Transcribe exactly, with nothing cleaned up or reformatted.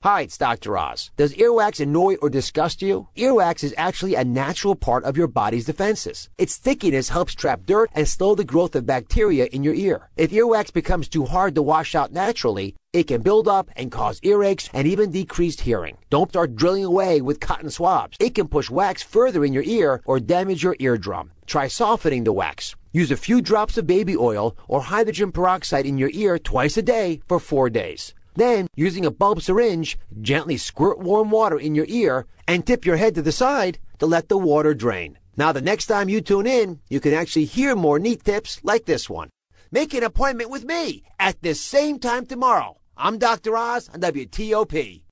Hi, it's Doctor Oz. Does earwax annoy or disgust you? Earwax is actually a natural part of your body's defenses. Its stickiness helps trap dirt and slow the growth of bacteria in your ear. If earwax becomes too hard to wash out naturally, it can build up and cause earaches and even decreased hearing. Don't start drilling away with cotton swabs. It can push wax further in your ear or damage your eardrum. Try softening the wax. Use a few drops of baby oil or hydrogen peroxide in your ear twice a day for four days. Then, using a bulb syringe, gently squirt warm water in your ear and tip your head to the side to let the water drain. Now, the next time you tune in, you can actually hear more neat tips like this one. Make an appointment with me at this same time tomorrow. I'm Doctor Oz on W T O P.